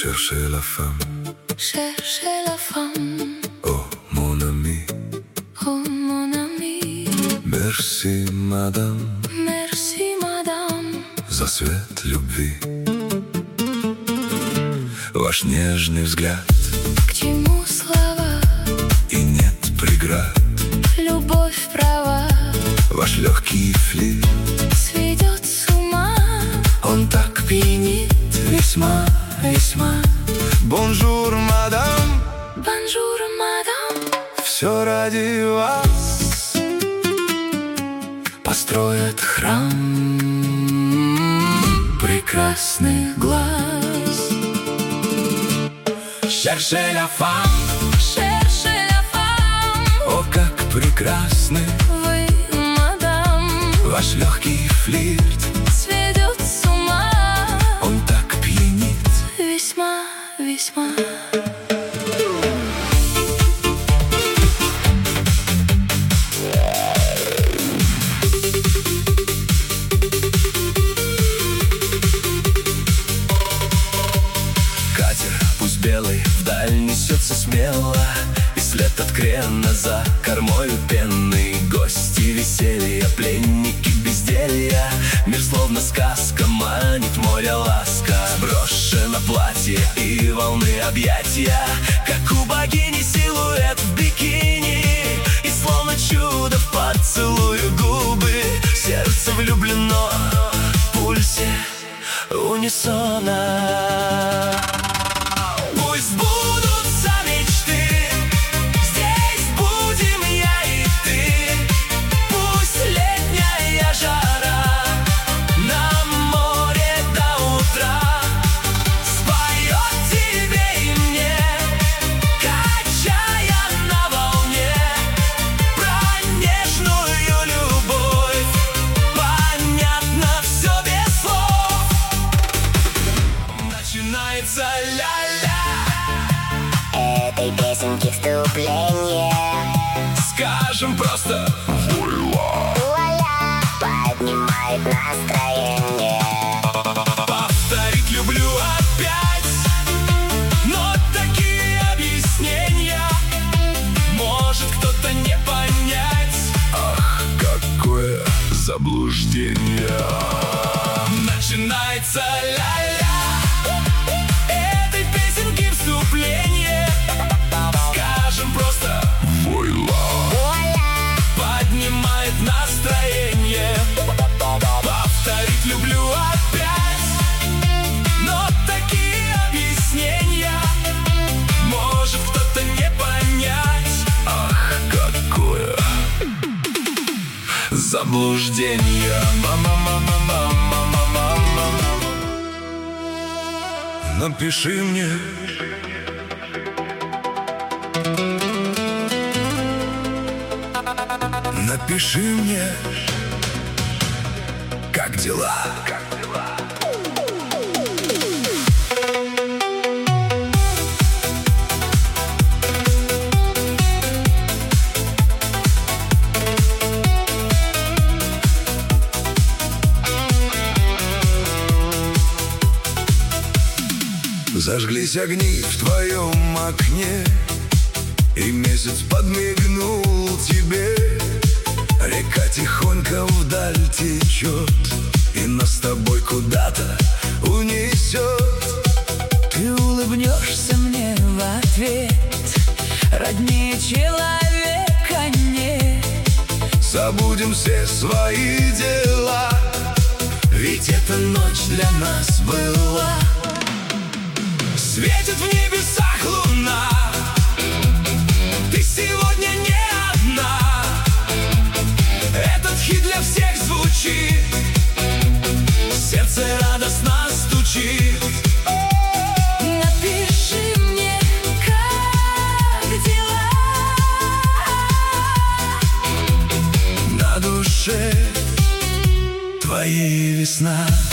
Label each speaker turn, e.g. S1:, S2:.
S1: Cherchez la femme,
S2: Cherchez la femme,
S1: oh mon ami.
S2: oh mon ami.
S1: Merci, madame,
S2: Merci, madame,
S1: за свет любви. Ваш нежный взгляд,
S2: к чему слова?
S1: и нет преград.
S2: Любовь права,
S1: Ваш легкий флирт,
S2: сведет с ума.
S1: он так пьянит весьма, весьма. Бонжур, мадам,
S2: Бонжур, мадам,
S1: все ради вас построят храм прекрасных глаз. Cherchez la femme,
S2: Cherchez la femme,
S1: о, как прекрасны
S2: вы, мадам,
S1: ваш легкий флирт,
S2: сведет с ума.
S1: он так пьянит.
S2: Весьма, весьма.
S1: Катер, пусть белый, вдаль несется смело, и след от крена за кормою пенный. Гости веселья, пленники безделья, мир словно сказка, манит море ласка. Брошено платье и волны объятия, как у богини силуэт в бикини. И словно чудо в поцелую губы, сердце влюблено в пульсе унисона. Пусть сбудутся мечты, здесь будем я и ты. Пусть летняя жара на море до утра споет тебе и мне, качая на волне. Про нежную любовь понятно все без слов. Начинается ля-ля,
S3: Этой песенки вступление.
S1: скажем просто
S3: Вуаля, поднимает настроение.
S1: повторить люблю опять, но такие объяснения может кто-то не понять. Ах, какое заблуждение. Начинается ля-ля, этой песенки вступление. Скажем просто вуаля, поднимает настроение. Повторить люблю опять, но такие объяснения может кто-то не понять. Ах, какое заблуждение. Напиши мне, напиши мне, как дела? Зажглись огни в твоем окне, и месяц подмигнул тебе. Река тихонько вдаль течет, и нас с тобой куда-то унесет.
S2: Ты улыбнешься мне в ответ, роднее человека нет.
S1: Забудем все свои дела, ведь эта ночь для нас была. Светит в небесах луна, ты сегодня не одна. Этот хит для всех звучит, сердце радостно стучит.
S2: Напиши мне, как дела.
S1: На душе твоей весна.